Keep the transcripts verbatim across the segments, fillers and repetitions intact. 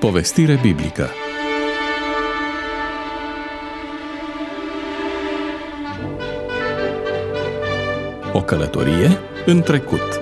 Povestire biblică. O călătorie în trecut.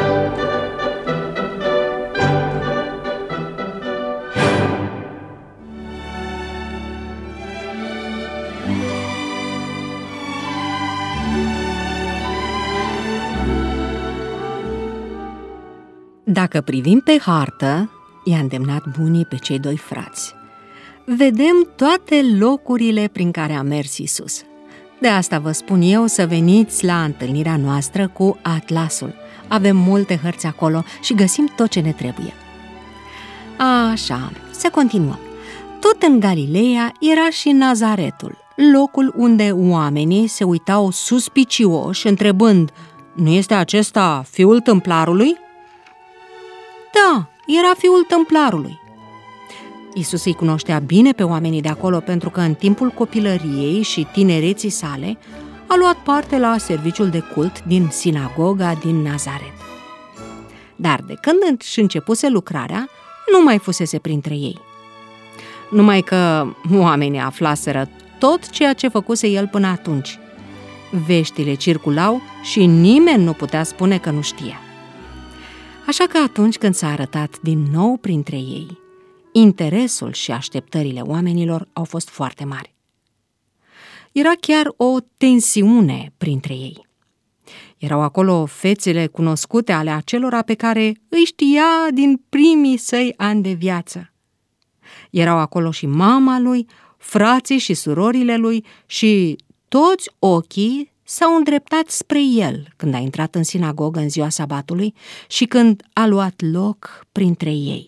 Dacă privim pe hartă, i-a îndemnat bunii pe cei doi frați, vedem toate locurile prin care a mers Iisus. De asta vă spun eu să veniți la întâlnirea noastră cu Atlasul. Avem multe hărți acolo și găsim tot ce ne trebuie. Așa, să continuăm. Tot în Galileea era și Nazaretul, locul unde oamenii se uitau suspicioși, întrebând: nu este acesta fiul tâmplarului? Da, era fiul tâmplarului. Iisus îi cunoștea bine pe oamenii de acolo pentru că în timpul copilăriei și tinereții sale a luat parte la serviciul de cult din sinagoga din Nazaret. Dar de când își începuse lucrarea, nu mai fusese printre ei. Numai că oamenii aflaseră tot ceea ce făcuse el până atunci. Veștile circulau și nimeni nu putea spune că nu știa. Așa că atunci când s-a arătat din nou printre ei, interesul și așteptările oamenilor au fost foarte mari. Era chiar o tensiune printre ei. Erau acolo fețele cunoscute ale acelora pe care îi știa din primii săi ani de viață. Erau acolo și mama lui, frații și surorile lui și toți ochii s-au îndreptat spre el când a intrat în sinagogă în ziua sabatului și când a luat loc printre ei.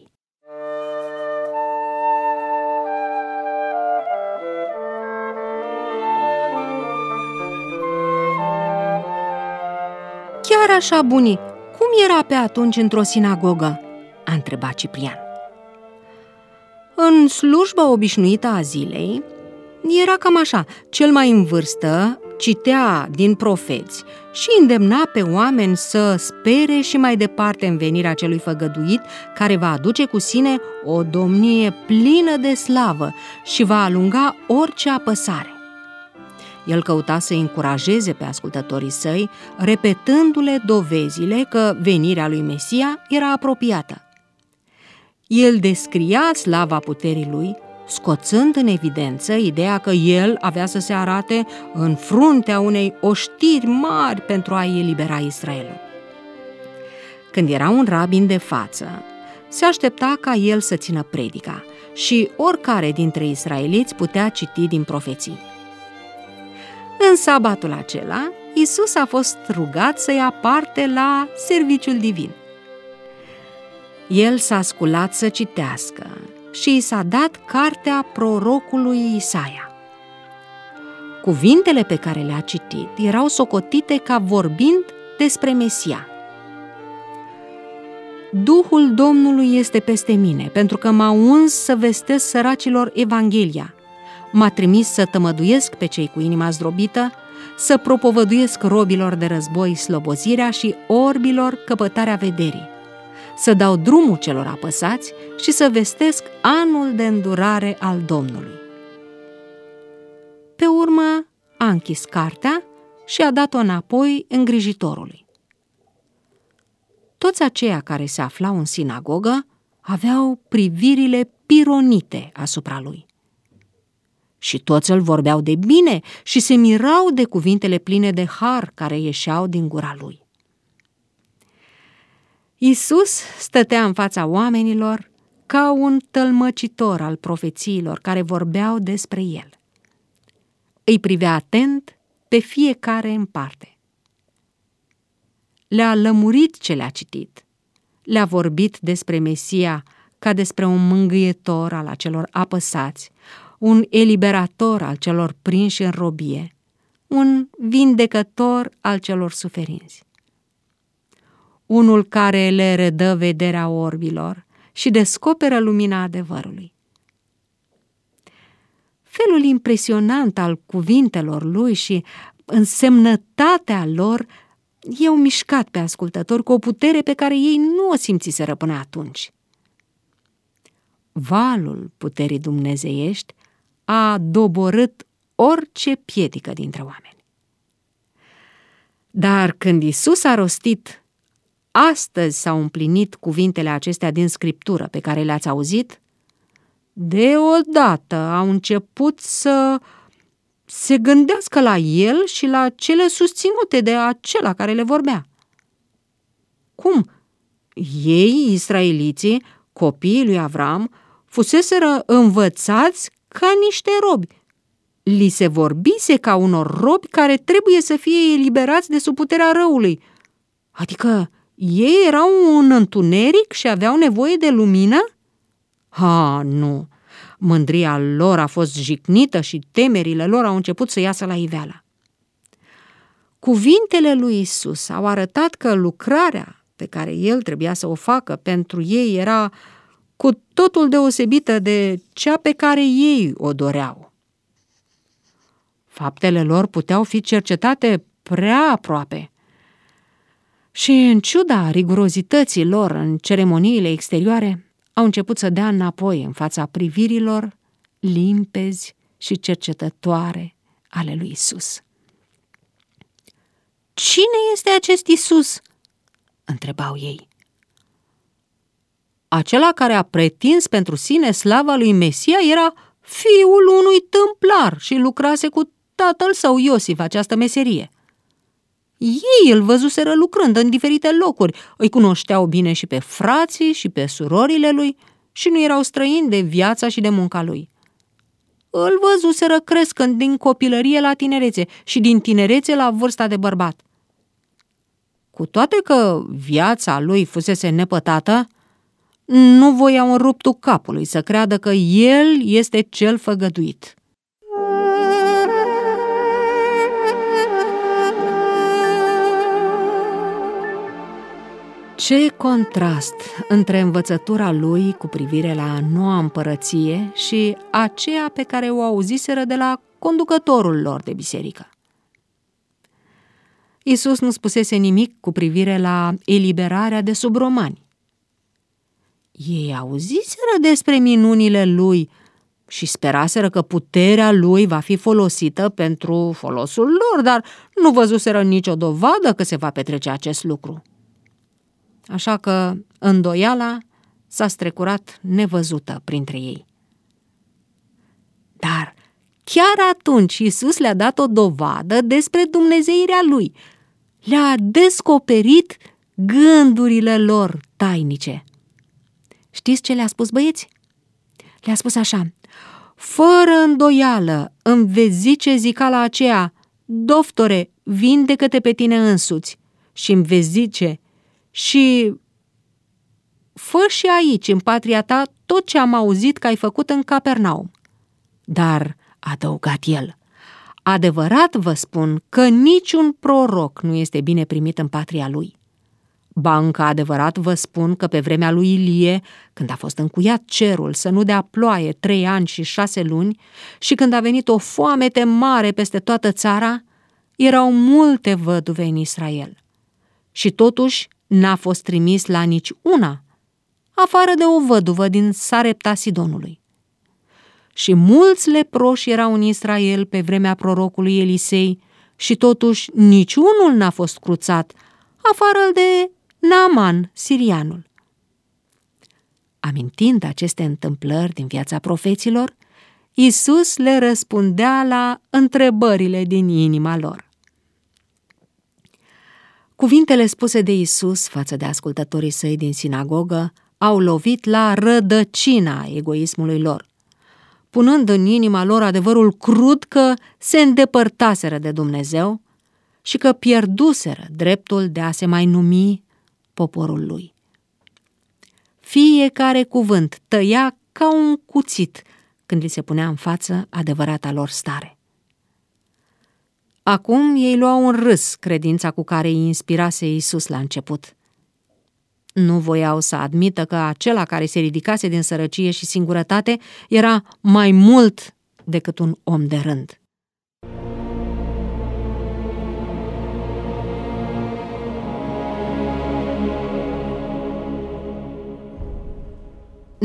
Chiar așa, bunii, cum era pe atunci într-o sinagogă? A întrebat Ciprian. În slujba obișnuită a zilei, era cam așa: cel mai în vârstă citea din profeți și îndemna pe oameni să spere și mai departe în venirea celui făgăduit, care va aduce cu sine o domnie plină de slavă și va alunga orice apăsare. El căuta să încurajeze pe ascultătorii săi, repetându-le dovezile că venirea lui Mesia era apropiată. El descria slava puterii lui, scoțând în evidență ideea că el avea să se arate în fruntea unei oștiri mari pentru a elibera Israelul. Când era un rabin de față, se aștepta ca el să țină predica și oricare dintre israeliți putea citi din profeții. În sabatul acela, Iisus a fost rugat să ia parte la serviciul divin. El s-a sculat să citească și i s-a dat cartea prorocului Isaia. Cuvintele pe care le-a citit erau socotite ca vorbind despre Mesia. Duhul Domnului este peste mine, pentru că m-a uns să vestesc săracilor Evanghelia. M-a trimis să tămăduiesc pe cei cu inima zdrobită, să propovăduiesc robilor de război slobozirea și orbilor căpătarea vederii, să dau drumul celor apăsați și să vestesc anul de îndurare al Domnului. Pe urmă a închis cartea și a dat-o înapoi îngrijitorului. Toți aceia care se aflau în sinagogă aveau privirile pironite asupra lui. Și toți îl vorbeau de bine și se mirau de cuvintele pline de har care ieșeau din gura lui. Iisus stătea în fața oamenilor ca un tălmăcitor al profețiilor care vorbeau despre el. Îi privea atent pe fiecare în parte. Le-a lămurit ce le-a citit. Le-a vorbit despre Mesia ca despre un mângâietor al acelor apăsați, un eliberator al celor prinși în robie, un vindecător al celor suferinți, unul care le redă vederea orbilor și descoperă lumina adevărului. Felul impresionant al cuvintelor lui și însemnătatea lor i-au mișcat pe ascultători cu o putere pe care ei nu o simțiseră până atunci. valul puterii dumnezeiești a doborât orice piedică dintre oameni. Dar când Iisus a rostit: astăzi s-au împlinit cuvintele acestea din Scriptură pe care le-ați auzit, deodată au început să se gândească la el și la cele susținute de acela care le vorbea. Cum? Ei, israeliții, copiii lui Avram, fuseseră învățați ca niște robi. Li se vorbise ca unor robi care trebuie să fie eliberați de sub puterea răului. Adică ei erau în întuneric și aveau nevoie de lumină? Ha, nu! Mândria lor a fost jicnită și temerile lor au început să iasă la iveală. Cuvintele lui Iisus au arătat că lucrarea pe care el trebuia să o facă pentru ei era cu totul deosebită de cea pe care ei o doreau. Faptele lor puteau fi cercetate prea aproape. Și în ciuda rigurozității lor în ceremoniile exterioare, au început să dea înapoi în fața privirilor limpezi și cercetătoare ale lui Isus. Cine este acest Isus? Întrebau ei. Acela care a pretins pentru sine slava lui Mesia era fiul unui tâmplar și lucrase cu tatăl său Iosif această meserie. Ei îl văzuseră lucrând în diferite locuri, îi cunoșteau bine și pe frații și pe surorile lui și nu erau străini de viața și de munca lui. Îl văzuseră crescând din copilărie la tinerețe și din tinerețe la vârsta de bărbat. Cu toate că viața lui fusese nepătată, nu voiau în ruptul capului să creadă că el este cel făgăduit. Ce contrast între învățătura lui cu privire la noua împărăție și aceea pe care o auziseră de la conducătorul lor de biserică. Iisus nu spusese nimic cu privire la eliberarea de sub romani. Ei auziseră despre minunile lui și speraseră că puterea lui va fi folosită pentru folosul lor, dar nu văzuseră nicio dovadă că se va petrece acest lucru. Așa că îndoiala s-a strecurat nevăzută printre ei. Dar chiar atunci Iisus le-a dat o dovadă despre dumnezeirea lui. Le-a descoperit gândurile lor tainice. Știți ce le-a spus, băieți? Le-a spus așa: fără îndoială îmi vezi zice zicala aceea: doftore, vindecă-te pe tine însuți. Și îmi vezi zice: și fă și aici, în patria ta, tot ce am auzit că ai făcut în Capernaum. Dar, a adăugat el, adevărat vă spun că niciun proroc nu este bine primit în patria lui. Ba încă adevărat vă spun că pe vremea lui Ilie, când a fost încuiat cerul să nu dea ploaie trei ani și șase luni și când a venit o foamete mare peste toată țara, erau multe văduve în Israel. Și totuși n-a fost trimis la nici una, afară de o văduvă din Sarepta Sidonului. Și mulți leproși erau în Israel pe vremea prorocului Elisei și totuși niciunul n-a fost cruțat, afară de Naaman, sirianul. Amintind aceste întâmplări din viața profeților, Iisus le răspundea la întrebările din inima lor. Cuvintele spuse de Iisus față de ascultătorii săi din sinagogă au lovit la rădăcina egoismului lor, punând în inima lor adevărul crud că se îndepărtaseră de Dumnezeu și că pierduseră dreptul de a se mai numi poporul lui. Fiecare cuvânt tăia ca un cuțit când li se punea în față adevărata lor stare. Acum ei luau în râs credința cu care îi inspirase Iisus la început. Nu voiau să admită că acela care se ridicase din sărăcie și singurătate era mai mult decât un om de rând.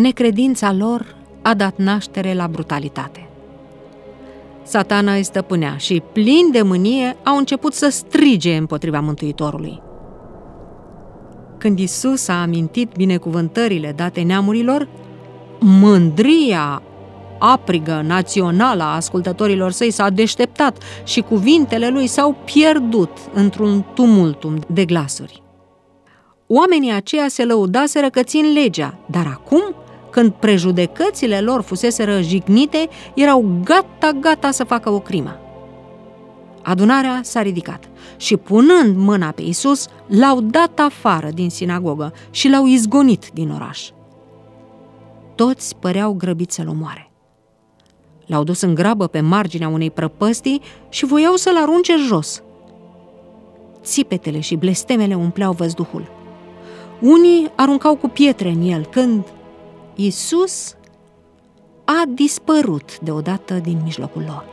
necredința lor a dat naștere la brutalitate. Satana îi stăpânea și, plini de mânie, au început să strige împotriva Mântuitorului. Când Iisus a amintit binecuvântările date neamurilor, mândria aprigă națională a ascultătorilor săi s-a deșteptat și cuvintele lui s-au pierdut într-un tumultum de glasuri. Oamenii aceia se lăudaseră că țin legea, dar acum, când prejudecățile lor fuseseră jignite, erau gata-gata să facă o crimă. Adunarea s-a ridicat și, punând mâna pe Iisus, l-au dat afară din sinagogă și l-au izgonit din oraș. Toți păreau grăbiți să-l omoare. L-au dus în grabă pe marginea unei prăpăstii și voiau să-l arunce jos. Țipetele și blestemele umpleau văzduhul. Unii aruncau cu pietre în el, când Iisus a dispărut deodată din mijlocul lor.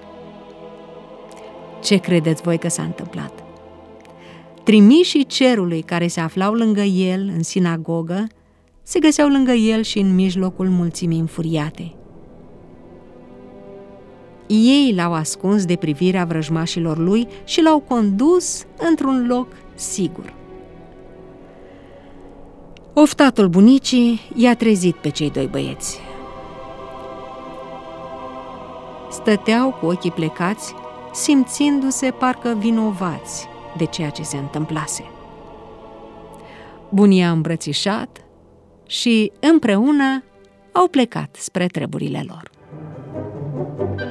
Ce credeți voi că s-a întâmplat? Trimișii cerului care se aflau lângă el în sinagogă se găseau lângă el și în mijlocul mulțimii înfuriate. Ei l-au ascuns de privirea vrăjmașilor lui și l-au condus într-un loc sigur. Oftatul bunicii i-a trezit pe cei doi băieți. Stăteau cu ochii plecați, simțindu-se parcă vinovați de ceea ce se întâmplase. Bunii i-a îmbrățișat și împreună au plecat spre treburile lor.